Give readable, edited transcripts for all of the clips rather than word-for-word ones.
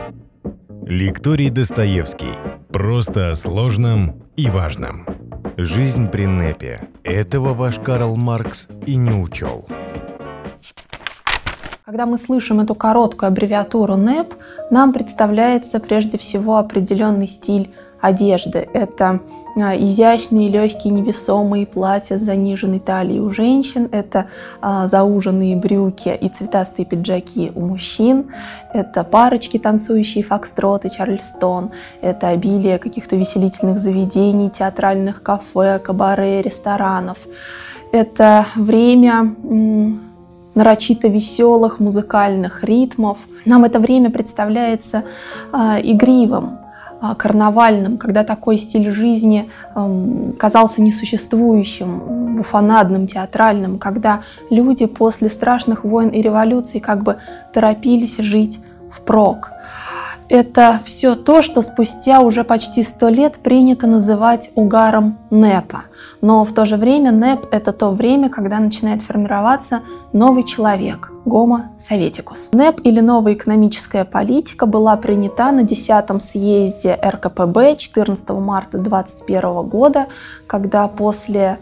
Лекторий Достоевский. Просто о сложном и важном. Жизнь при НЭПе. Этого ваш Карл Маркс и не учел. Когда мы слышим эту короткую аббревиатуру НЭП, нам представляется прежде всего определенный стиль одежды. Это изящные, легкие, невесомые платья с заниженной талией у женщин, это зауженные брюки и цветастые пиджаки у мужчин, это парочки, танцующие фокстрот и чарльстон, это обилие каких-то увеселительных заведений, театральных кафе, кабаре, ресторанов. Это время нарочито веселых музыкальных ритмов. Нам это время представляется игривым, карнавальным, когда такой стиль жизни казался несуществующим, буфонадным, театральным, когда люди после страшных войн и революций как бы торопились жить впрок. Это все то, что спустя уже почти 100 лет принято называть угаром НЭПа. Но в то же время НЭП – это то время, когда начинает формироваться новый человек – Homo Советикус. НЭП или новая экономическая политика была принята на 10-м съезде РКПБ 14 марта 2021 года, когда после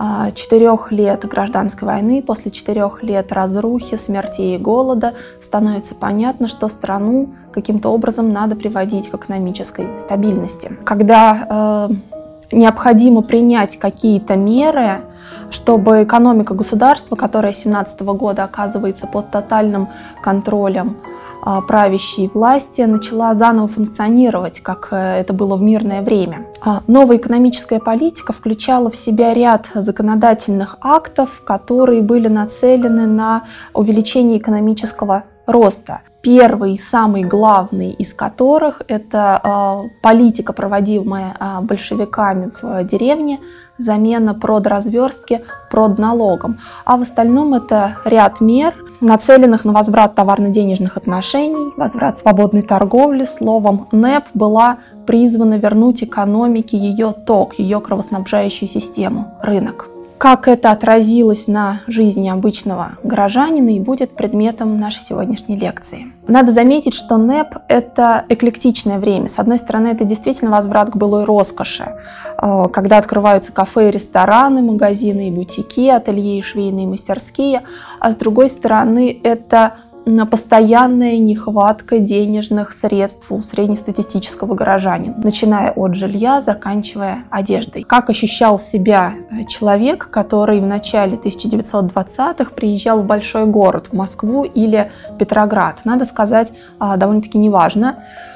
4 лет гражданской войны, после 4 лет разрухи, смертей и голода становится понятно, что страну каким-то образом надо приводить к экономической стабильности. Когда необходимо принять какие-то меры, чтобы экономика государства, которая с 2017 года оказывается под тотальным контролем правящей власти, начала заново функционировать, как это было в мирное время. Новая экономическая политика включала в себя ряд законодательных актов, которые были нацелены на увеличение экономического роста. Первый и самый главный из которых – это политика, проводимая большевиками в деревне, замена продразверстки продналогом. А в остальном это ряд мер, нацеленных на возврат товарно-денежных отношений, возврат свободной торговли. Словом, НЭП была призвана вернуть экономике ее ток, ее кровоснабжающую систему, рынок. Как это отразилось на жизни обычного горожанина и будет предметом нашей сегодняшней лекции. Надо заметить, что НЭП – это эклектичное время. С одной стороны, это действительно возврат к былой роскоши, когда открываются кафе и рестораны, магазины и бутики, ателье и швейные мастерские. А с другой стороны, это постоянная нехватка денежных средств у среднестатистического горожанина, начиная от жилья, заканчивая одеждой. Как ощущал себя человек, который в начале 1920-х приезжал в большой город, в Москву или Петроград? Надо сказать, довольно-таки неважно.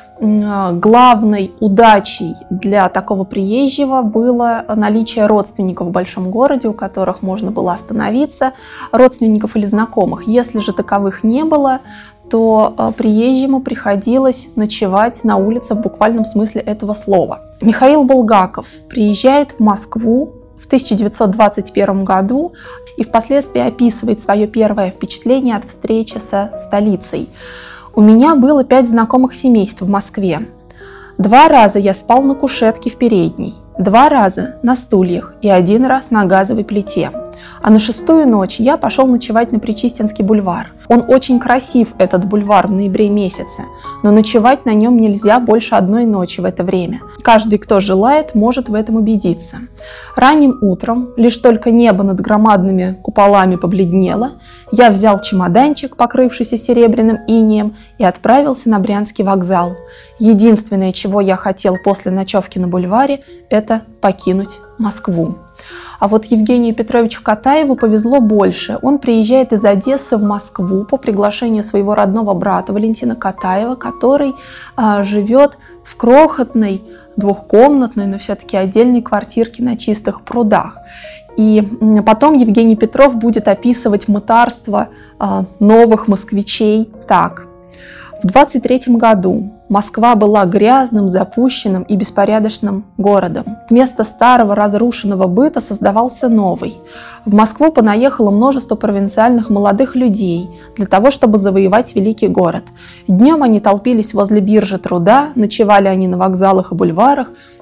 Главной удачей для такого приезжего было наличие родственников в большом городе, у которых можно было остановиться, родственников или знакомых. Если же таковых не было, то приезжему приходилось ночевать на улице в буквальном смысле этого слова. Михаил Булгаков приезжает в Москву в 1921 году и впоследствии описывает свое первое впечатление от встречи со столицей. У меня было 5 знакомых семейств в Москве. 2 раза я спал на кушетке в передней, 2 раза на стульях и 1 раз на газовой плите. А на 6-ю ночь я пошел ночевать на Причистинский бульвар. Он очень красив, этот бульвар, в ноябре месяце, но ночевать на нем нельзя больше 1 ночи в это время. Каждый, кто желает, может в этом убедиться. Ранним утром, лишь только небо над громадными куполами побледнело, я взял чемоданчик, покрывшийся серебряным инеем, и отправился на Брянский вокзал. Единственное, чего я хотел после ночевки на бульваре, это покинуть Москву. А вот Евгению Петровичу Катаеву повезло больше. Он приезжает из Одессы в Москву по приглашению своего родного брата Валентина Катаева, который живет в крохотной, двухкомнатной, но все-таки отдельной квартирке на Чистых прудах. И потом Евгений Петров будет описывать мытарство новых москвичей так. В 1923 году Москва была грязным, запущенным и беспорядочным городом. Вместо старого разрушенного быта создавался новый. В Москву понаехало множество провинциальных молодых людей для того, чтобы завоевать великий город. Днем они толпились возле биржи труда, ночевали они на вокзалах и бульварах,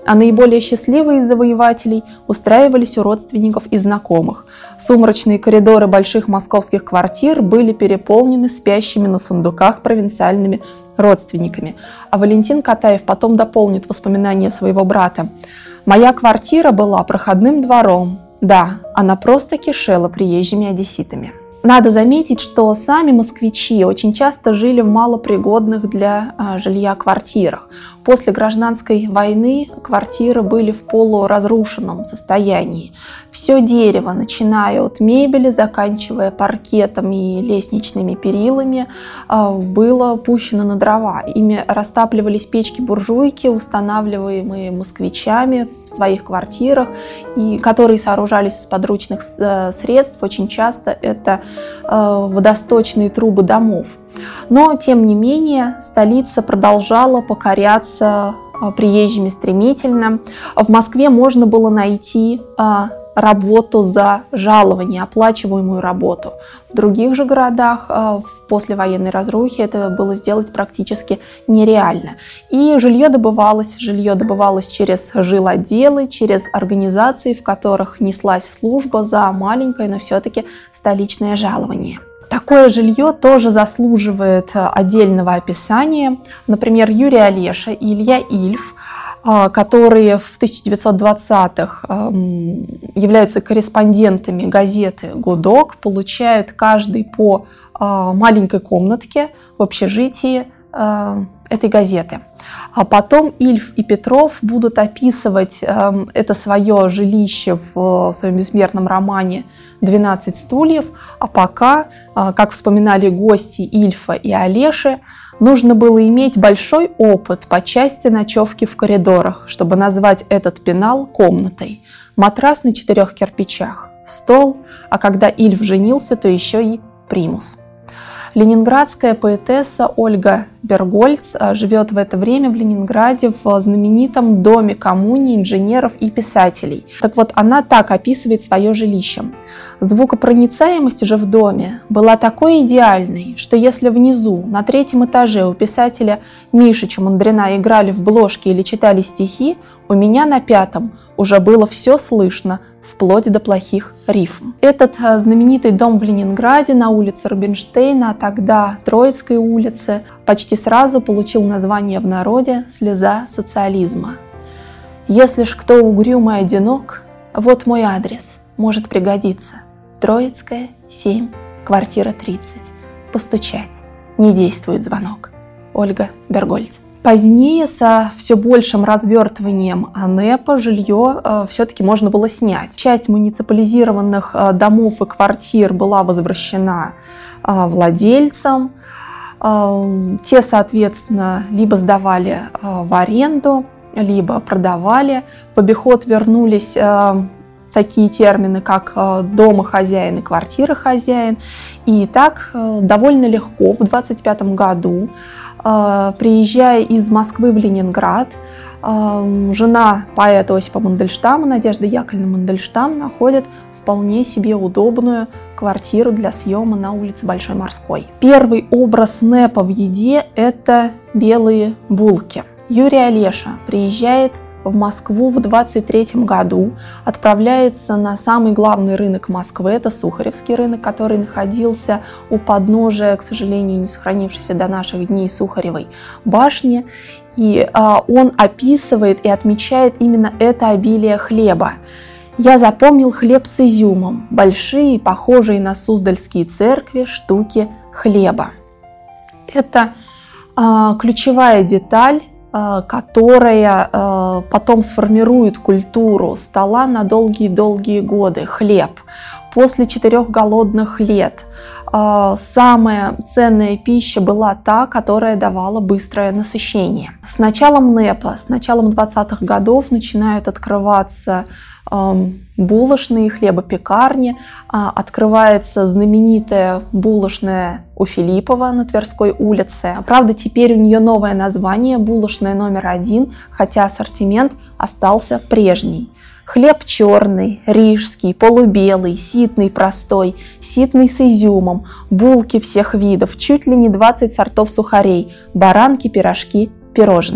а наиболее счастливые из завоевателей устраивались у родственников и знакомых. Сумрачные коридоры больших московских квартир были переполнены спящими на сундуках провинциальными родственниками. А Валентин Катаев потом дополнит воспоминания своего брата. «Моя квартира была проходным двором. Да, она просто кишела приезжими одесситами». Надо заметить, что сами москвичи очень часто жили в малопригодных для жилья квартирах. После гражданской войны квартиры были в полуразрушенном состоянии. Все дерево, начиная от мебели, заканчивая паркетом и лестничными перилами, было пущено на дрова. Ими растапливались печки-буржуйки, устанавливаемые москвичами в своих квартирах, и которые сооружались из подручных средств. Очень часто это водосточные трубы домов. Но, тем не менее, столица продолжала покоряться приезжими стремительно. В Москве можно было найти работу за жалование, оплачиваемую работу. В других же городах в послевоенной разрухе это было сделать практически нереально. И жилье добывалось через жилотделы, через организации, в которых неслась служба за маленькое, но все-таки столичное жалование. Такое жилье тоже заслуживает отдельного описания. Например, Юрий Олеша и Илья Ильф, которые в 1920-х являются корреспондентами газеты «Гудок», получают каждый по маленькой комнатке в общежитии этой газеты. А потом Ильф и Петров будут описывать это свое жилище в своем бессмертном романе «12 стульев», а пока, как вспоминали гости Ильфа и Олеши, нужно было иметь большой опыт по части ночевки в коридорах, чтобы назвать этот пенал комнатой. Матрас на 4 кирпичах, стол, а когда Ильф женился, то еще и примус. Ленинградская поэтесса Ольга Бергольц живет в это время в Ленинграде в знаменитом доме коммуне инженеров и писателей. Так вот, она так описывает свое жилище. Звукопроницаемость же в доме была такой идеальной, что если внизу, на 3-м этаже у писателя Миши Чумандрина играли в бложки или читали стихи, у меня на 5-м уже было все слышно, вплоть до плохих рифм. Этот знаменитый дом в Ленинграде на улице Рубинштейна, а тогда Троицкой улице, почти сразу получил название в народе «Слеза социализма». Если ж кто угрюм и одинок, вот мой адрес, может пригодиться. Троицкая, 7, квартира 30. Постучать. Не действует звонок. Ольга Бергольц. Позднее, со все большим развертыванием НЭПа, жилье все-таки можно было снять. Часть муниципализированных домов и квартир была возвращена владельцам. Те, соответственно, либо сдавали в аренду, либо продавали. В обиход вернулись такие термины, как домохозяин и квартирохозяин. И так довольно легко в 1925 году, приезжая из Москвы в Ленинград, жена поэта Осипа Мандельштама, Надежда Яковлевна Мандельштам, находит вполне себе удобную квартиру для съема на улице Большой Морской. Первый образ НЭПа в еде – это белые булки. Юрий Олеша приезжает в Москву в 1923 году, отправляется на самый главный рынок Москвы, это Сухаревский рынок, который находился у подножия, к сожалению, не сохранившейся до наших дней Сухаревой башни. И он описывает и отмечает именно это обилие хлеба. «Я запомнил хлеб с изюмом, большие, похожие на суздальские церкви, штуки хлеба». Это ключевая деталь, которая потом сформирует культуру стола на долгие-долгие годы. Хлеб. После 4 голодных лет самая ценная пища была та, которая давала быстрое насыщение. С началом НЭПа, с началом 20-х годов начинают открываться булочные, хлебопекарни. Открывается знаменитая булочная у Филиппова на Тверской улице. Правда, теперь у нее новое название – булочная номер 1, хотя ассортимент остался прежний. Хлеб черный, рижский, полубелый, ситный простой, ситный с изюмом, булки всех видов, чуть ли не 20 сортов сухарей, баранки, пирожки, пирожные.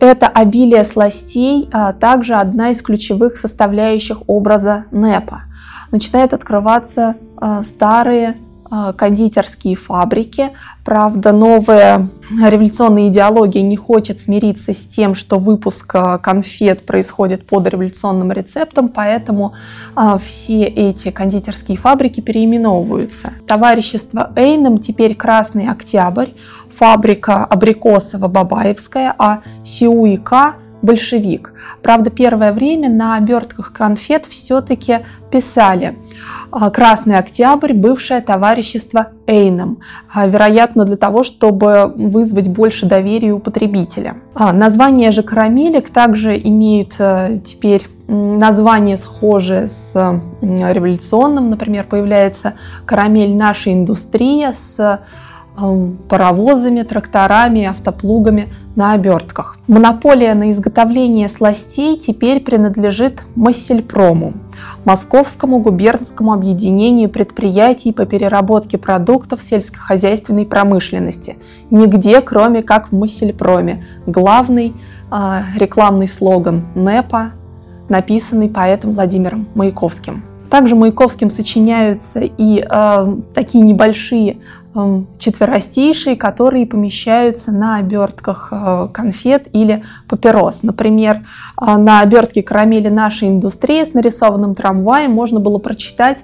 Это обилие сластей также одна из ключевых составляющих образа НЭПа. Начинают открываться старые кондитерские фабрики. Правда, новая революционная идеология не хочет смириться с тем, что выпуск конфет происходит под революционным рецептом, поэтому все эти кондитерские фабрики переименовываются. Товарищество Эйнем теперь Красный Октябрь, фабрика Абрикосово-Бабаевская, а СИУИК Большевик. Правда, первое время на обертках конфет все-таки писали Красный Октябрь, бывшее товарищество Эйнем, вероятно, для того, чтобы вызвать больше доверия у потребителя. Названия же карамелек также имеют теперь название схожее с революционным. Например, появляется карамель «Наша индустрия» с паровозами, тракторами, автоплугами на обертках. Монополия на изготовление сластей теперь принадлежит Моссельпрому, Московскому губернскому объединению предприятий по переработке продуктов сельскохозяйственной промышленности. Нигде, кроме как в Моссельпроме. Главный рекламный слоган НЭПа, написанный поэтом Владимиром Маяковским. Также Маяковским сочиняются и такие небольшие четверостишие, которые помещаются на обертках конфет или папирос. Например, на обертке карамели «Наша индустрия» с нарисованным трамваем можно было прочитать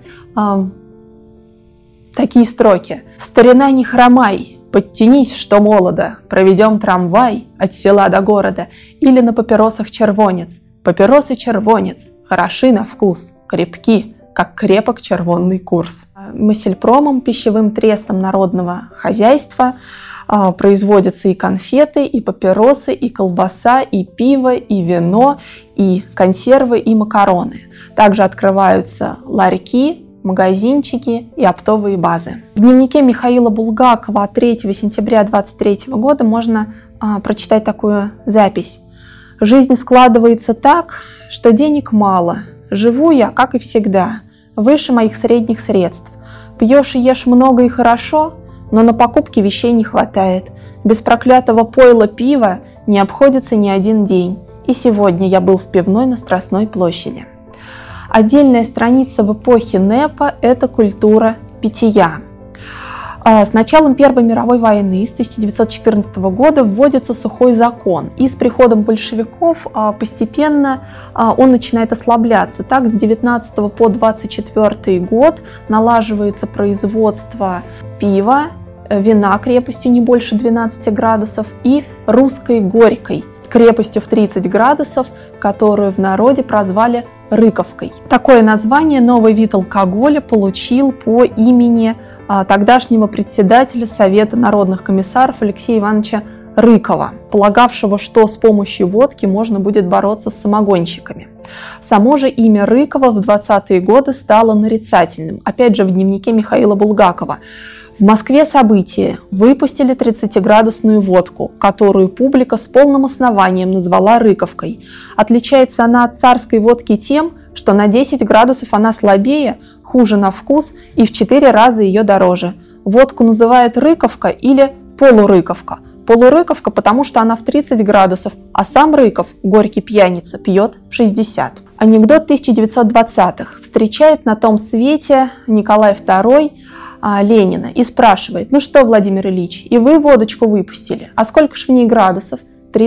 такие строки. «Старина, не хромай, подтянись, что молодо, проведем трамвай от села до города». Или на папиросах червонец. «Папиросы червонец, хороши на вкус, крепки, как крепок червонный курс». Моссельпромом, пищевым трестом народного хозяйства, производятся и конфеты, и папиросы, и колбаса, и пиво, и вино, и консервы, и макароны. Также открываются ларьки, магазинчики и оптовые базы. В дневнике Михаила Булгакова от 3 сентября 1923 года можно прочитать такую запись. «Жизнь складывается так, что денег мало. Живу я, как и всегда, выше моих средних средств. Пьешь и ешь много и хорошо, но на покупки вещей не хватает. Без проклятого пойла пива не обходится ни один день. И сегодня я был в пивной на Страстной площади». Отдельная страница в эпохе НЭПа – это культура питья. С началом Первой мировой войны, с 1914 года, вводится сухой закон. И с приходом большевиков постепенно он начинает ослабляться. Так, с 19 по 24 год налаживается производство пива, вина крепостью не больше 12 градусов и русской горькой крепостью в 30 градусов, которую в народе прозвали рыковкой. Такое название новый вид алкоголя получил по имени тогдашнего председателя Совета народных комиссаров Алексея Ивановича Рыкова, полагавшего, что с помощью водки можно будет бороться с самогонщиками. Само же имя Рыкова в 20-е годы стало нарицательным, опять же в дневнике Михаила Булгакова. В Москве события. Выпустили 30-градусную водку, которую публика с полным основанием назвала рыковкой. Отличается она от царской водки тем, что на 10 градусов она слабее, хуже на вкус и в 4 раза ее дороже. Водку называют рыковка или полурыковка. Полурыковка, потому что она в 30 градусов, а сам Рыков, горький пьяница, пьет в 60. Анекдот 1920-х. Встречает на том свете Николай II Ленина и спрашивает: «Ну что, Владимир Ильич, и вы водочку выпустили? А сколько ж в ней градусов?»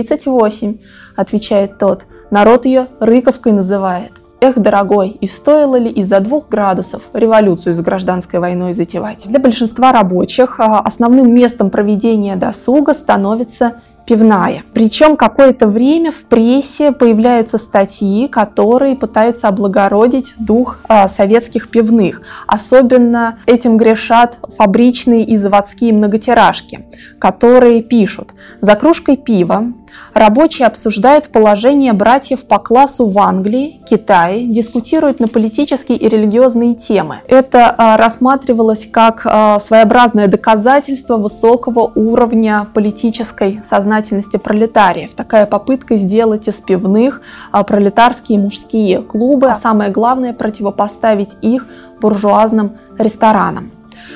38, отвечает тот. Народ ее рыковкой называет. Эх, дорогой, и стоило ли из-за 2 градусов революцию с гражданской войной затевать? Для большинства рабочих основным местом проведения досуга становится пивная. Причем какое-то время в прессе появляются статьи, которые пытаются облагородить дух советских пивных. Особенно этим грешат фабричные и заводские многотиражки, которые пишут: «За кружкой пива рабочие обсуждают положение братьев по классу в Англии, Китае, дискутируют на политические и религиозные темы». Это рассматривалось как своеобразное доказательство высокого уровня политической сознательности пролетариев. Такая попытка сделать из пивных пролетарские мужские клубы, а самое главное — противопоставить их буржуазным ресторанам.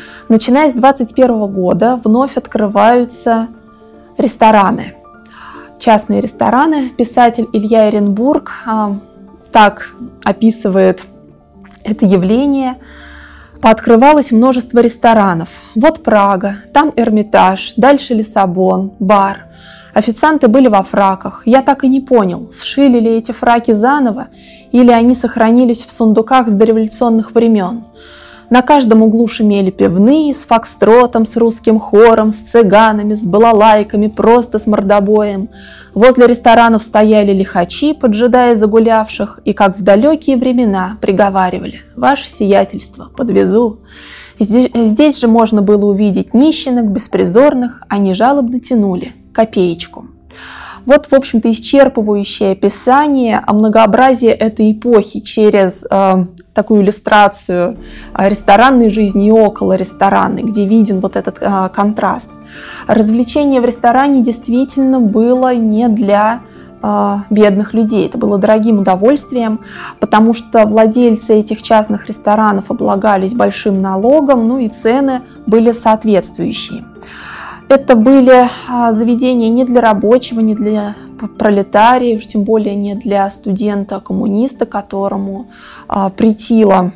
Начиная с 1921 года вновь открываются рестораны. частные рестораны. Писатель Илья Эренбург так описывает это явление. Пооткрывалось множество ресторанов. Вот Прага, там Эрмитаж, дальше Лиссабон, бар. Официанты были во фраках. Я так и не понял, сшили ли эти фраки заново, или они сохранились в сундуках с дореволюционных времен. На каждом углу шумели пивные с фокстротом, с русским хором, с цыганами, с балалайками, просто с мордобоем. Возле ресторанов стояли лихачи, поджидая загулявших, и, как в далекие времена, приговаривали: «Ваше сиятельство, подвезу». Здесь же можно было увидеть нищенок, беспризорных, они жалобно тянули копеечку. Вот, в общем-то, исчерпывающее описание о многообразии этой эпохи через такую иллюстрацию ресторанной жизни и около ресторанной, где виден вот этот контраст. Развлечение в ресторане действительно было не для бедных людей. Это было дорогим удовольствием, потому что владельцы этих частных ресторанов облагались большим налогом, ну и цены были соответствующие. Это были заведения не для рабочего, не для пролетария, уж тем более не для студента-коммуниста, которому претила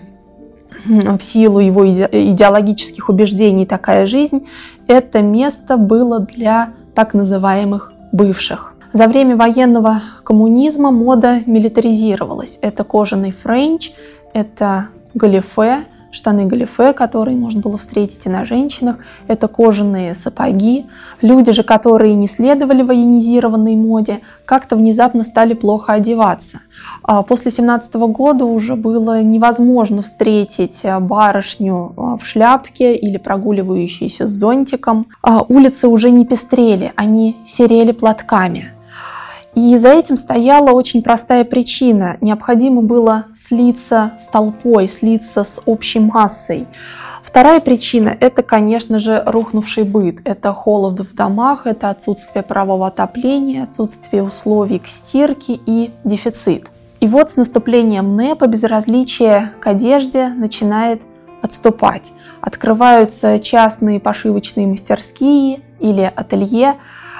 в силу его идеологических убеждений такая жизнь. Это место было для так называемых бывших. За время военного коммунизма мода милитаризировалась. Это кожаный френч, это галифе, штаны-галифе, которые можно было встретить и на женщинах, это кожаные сапоги. Люди же, которые не следовали военизированной моде, как-то внезапно стали плохо одеваться. После 1917 года уже было невозможно встретить барышню в шляпке или прогуливающуюся с зонтиком. Улицы уже не пестрели, они серели платками. И за этим стояла очень простая причина. Необходимо было слиться с толпой, слиться с общей массой. Вторая причина – это, конечно же, рухнувший быт. Это холод в домах, это отсутствие парового отопления, отсутствие условий к стирке и дефицит. И вот с наступлением НЭПа безразличие к одежде начинает отступать. Открываются частные пошивочные мастерские или ателье.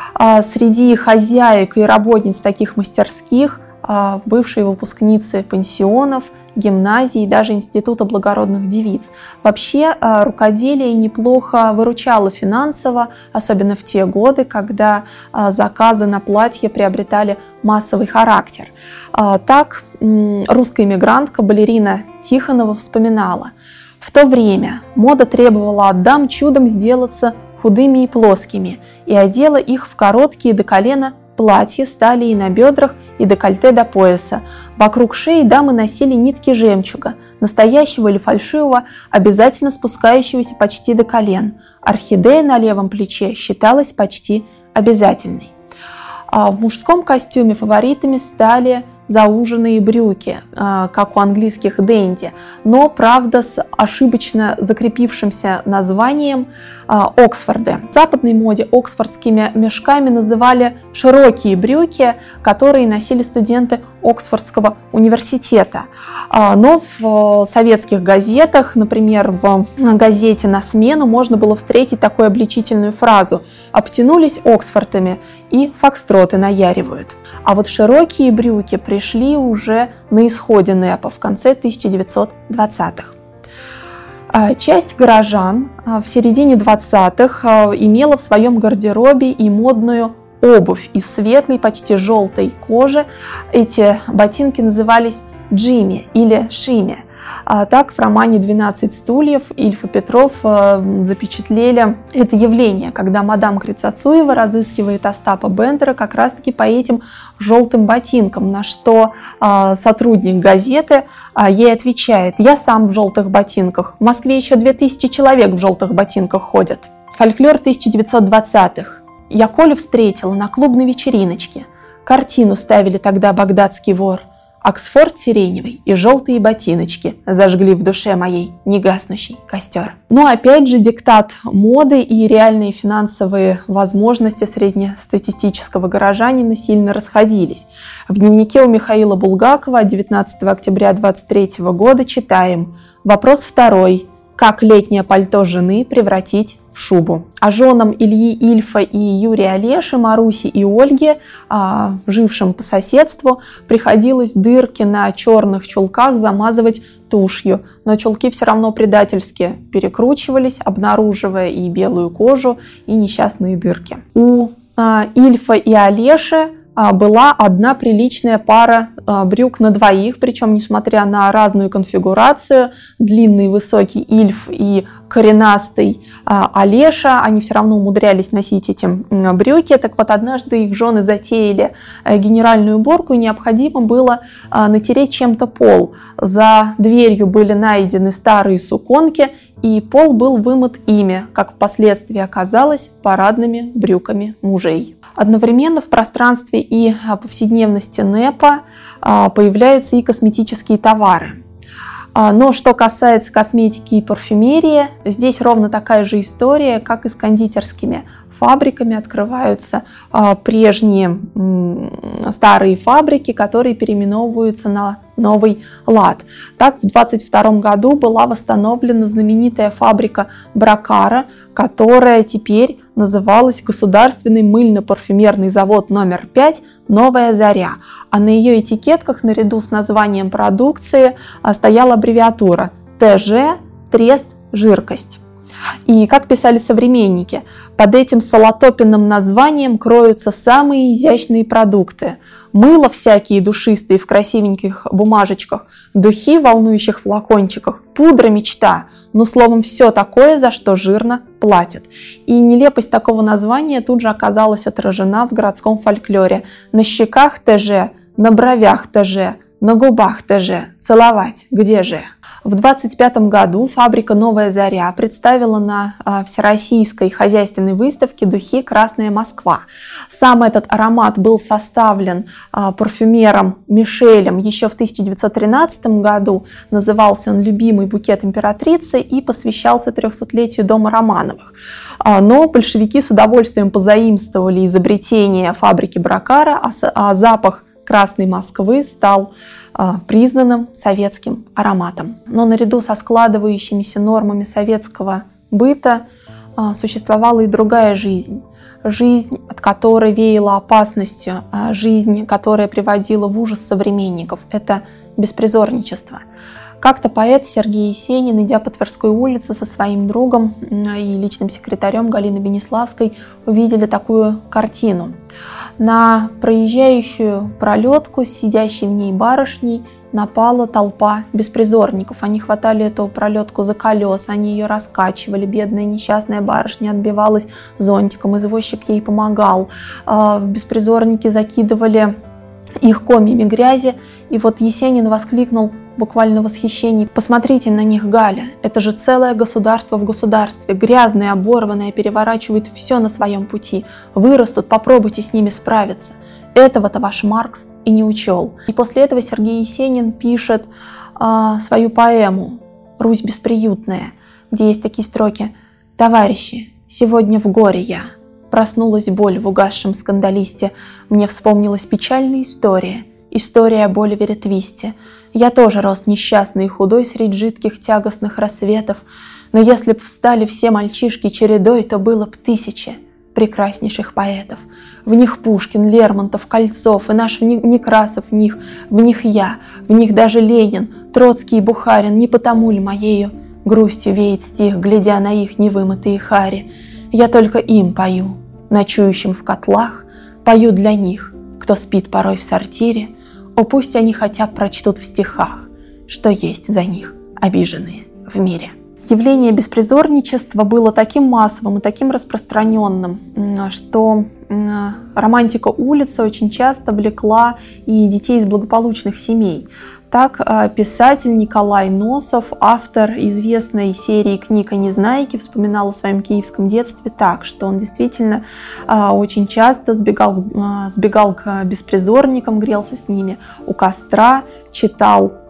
Среди хозяек и работниц таких мастерских бывшие выпускницы пансионов, гимназий и даже Института благородных девиц. Вообще рукоделие неплохо выручало финансово, особенно в те годы, когда заказы на платье приобретали массовый характер. Так русская эмигрантка балерина Тихонова вспоминала: «В то время мода требовала от дам чудом сделаться худыми и плоскими, и одела их в короткие до колена платья с талией на бедрах и декольте до пояса. Вокруг шеи дамы носили нитки жемчуга, настоящего или фальшивого, обязательно спускающегося почти до колен. Орхидея на левом плече считалась почти обязательной». В мужском костюме фаворитами стали зауженные брюки, как у английских денди, но, правда, с ошибочно закрепившимся названием Оксфорды. В западной моде оксфордскими мешками называли широкие брюки, которые носили студенты Оксфордского университета. Но в советских газетах, например, в газете «На смену» можно было встретить такую обличительную фразу: «Обтянулись Оксфордами и фокстроты наяривают». А вот широкие брюки пришли уже на исходе НЭПа в конце 1920-х. Часть горожан в середине 20-х имела в своем гардеробе и модную обувь из светлой, почти желтой кожи. Эти ботинки назывались джими или шими. Так в романе «12 стульев» Ильф и Петров запечатлели это явление, когда мадам Крицацуева разыскивает Остапа Бендера как раз-таки по этим желтым ботинкам, на что сотрудник газеты ей отвечает: «Я сам в желтых ботинках. В Москве еще 2000 человек в желтых ботинках ходят». Фольклор 1920-х. «Я Колю встретила на клубной вечериночке. Картину ставили тогда «Багдадский вор». Оксфорд сиреневый и желтые ботиночки зажгли в душе моей негаснущий костер». Но опять же диктат моды и реальные финансовые возможности среднестатистического горожанина сильно расходились. В дневнике у Михаила Булгакова от 19 октября 1923 года читаем: «Вопрос второй. Как летнее пальто жены превратить в шубу. А женам Ильи Ильфа и Юрия Олеши, Маруси и Ольги, жившим по соседству, приходилось дырки на черных чулках замазывать тушью, но чулки все равно предательски перекручивались, обнаруживая и белую кожу, и несчастные дырки. У Ильфа и Олеши была одна приличная пара брюк на двоих, причем, несмотря на разную конфигурацию, длинный высокий Ильф и коренастый Олеша, они все равно умудрялись носить эти брюки. Так вот, однажды их жены затеяли генеральную уборку, и необходимо было натереть чем-то пол. За дверью были найдены старые суконки, и пол был вымыт ими, как впоследствии оказалось, парадными брюками мужей. Одновременно в пространстве и повседневности НЭПа появляются и косметические товары. Но что касается косметики и парфюмерии, здесь ровно такая же история, как и с кондитерскими фабриками. Открываются прежние старые фабрики, которые переименовываются на новый лад. Так, в 1922 году была восстановлена знаменитая фабрика Бракара, которая теперь называлась Государственный мыльно-парфюмерный завод номер 5 «Новая заря». А на ее этикетках наряду с названием продукции стояла аббревиатура ТЖ «Трест жиркость». И, как писали современники, под этим салатопенным названием кроются самые изящные продукты. Мыло всякие душистые в красивеньких бумажечках, духи в волнующих флакончиках, пудра мечта, ну, словом, все такое, за что жирно платят. И нелепость такого названия тут же оказалась отражена в городском фольклоре. На щеках ТЖ, на бровях ТЖ, на губах ТЖ, целовать где же? В 1925 году фабрика «Новая заря» представила на Всероссийской хозяйственной выставке духи «Красная Москва». Сам этот аромат был составлен парфюмером Мишелем еще в 1913 году. Назывался он «Любимый букет императрицы» и посвящался 300-летию дома Романовых. Но большевики с удовольствием позаимствовали изобретение фабрики Бракара, а запах «Красной Москвы» стал признанным советским ароматом. Но наряду со складывающимися нормами советского быта существовала и другая жизнь. Жизнь, от которой веяла опасностью, жизнь, которая приводила в ужас современников. Это беспризорничество. Как-то поэт Сергей Есенин, идя по Тверской улице со своим другом и личным секретарем Галиной Бенеславской, увидели такую картину. На проезжающую пролетку с сидящей в ней барышней напала толпа беспризорников. Они хватали эту пролетку за колеса, они ее раскачивали. Бедная несчастная барышня отбивалась зонтиком, извозчик ей помогал. Беспризорники закидывали их комьями грязи. И вот Есенин воскликнул буквально в восхищении: «Посмотрите на них, Галя, это же целое государство в государстве, грязное, оборванное, переворачивает все на своем пути. Вырастут, попробуйте с ними справиться. Этого-то ваш Маркс и не учел». И после этого Сергей Есенин пишет свою поэму «Русь бесприютная», где есть такие строки: «Товарищи, сегодня в горе я. Проснулась боль в угасшем скандалисте. Мне вспомнилась печальная история. История о боли в ветвисте. Я тоже рос несчастный и худой средь жидких тягостных рассветов. Но если б встали все мальчишки чередой, то было б тысячи прекраснейших поэтов. В них Пушкин, Лермонтов, Кольцов, и наш Некрасов в них я, в них даже Ленин, Троцкий и Бухарин. Не потому ли моею грустью веет стих, глядя на их невымытые хари? Я только им пою, ночующим в котлах, пою для них, кто спит порой в сортире. О, пусть они хотя бы прочтут в стихах, что есть за них обиженные в мире». Явление беспризорничества было таким массовым и таким распространенным, что романтика улицы очень часто влекла и детей из благополучных семей. Так, писатель Николай Носов, автор известной серии книг о Незнайке, вспоминал о своем киевском детстве так, что он действительно очень часто сбегал к беспризорникам, грелся с ними у костра, читал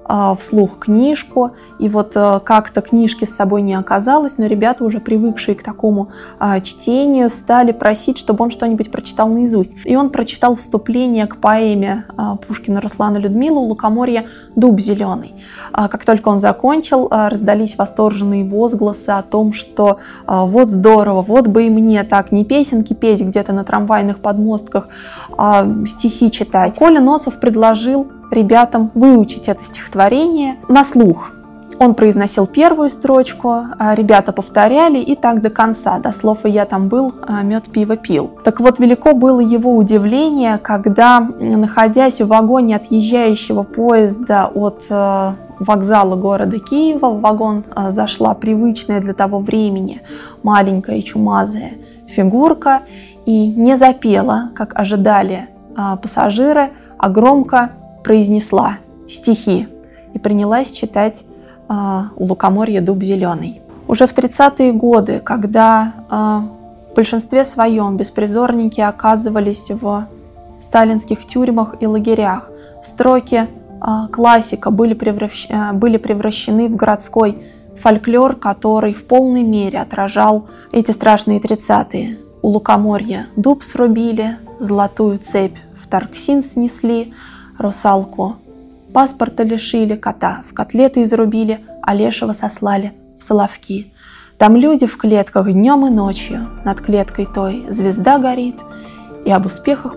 вслух книжку, и вот как-то книжки с собой не оказалось, но ребята, уже привыкшие к такому чтению, стали просить, чтобы он что-нибудь прочитал наизусть. И он прочитал вступление к поэме Пушкина Руслана Людмилы «У лукоморья дуб зеленый». Как только он закончил, раздались восторженные возгласы о том, что вот здорово, вот бы и мне так не песенки петь где-то на трамвайных подмостках, а стихи читать. Коля Носов предложил ребятам выучить это стихотворение на слух. Он произносил первую строчку, ребята повторяли, и так до конца, до слов «и я там был, мед пиво пил». Так вот, велико было его удивление, когда, находясь в вагоне отъезжающего поезда от вокзала города Киева, в вагон зашла привычная для того времени маленькая и чумазая фигурка и не запела, как ожидали пассажиры, а громко произнесла стихи и принялась читать «У лукоморья дуб зеленый». Уже в 30-е годы, когда в большинстве своем беспризорники оказывались в сталинских тюрьмах и лагерях, строки классика были превращены в городской фольклор, который в полной мере отражал эти страшные 30-е. У лукоморья дуб срубили, золотую цепь в Тарксин снесли, русалку паспорта лишили, кота в котлеты изрубили, а лешего сослали в Соловки. Там люди в клетках днем и ночью, над клеткой той звезда горит, и об успехах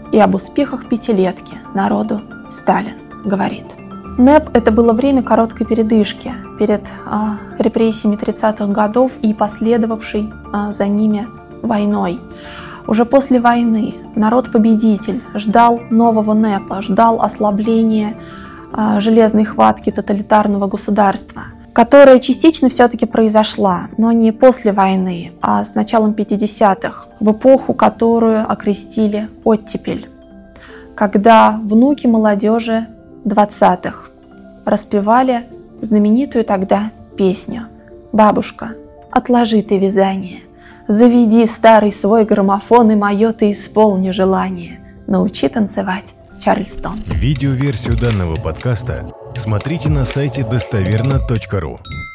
пятилетки народу Сталин говорит. НЭП – это было время короткой передышки перед репрессиями 30-х годов и последовавшей за ними войной. Уже после войны народ-победитель ждал нового НЭПа, ждал ослабления железной хватки тоталитарного государства, которая частично все-таки произошла, но не после войны, а с началом 50-х, в эпоху, которую окрестили оттепель, когда внуки молодежи 20-х распевали знаменитую тогда песню «Бабушка, отложи ты вязание, заведи старый свой граммофон, и мое ты исполни желание, научи танцевать Чарльстон». Видеоверсию данного подкаста смотрите на сайте достоверно.ру.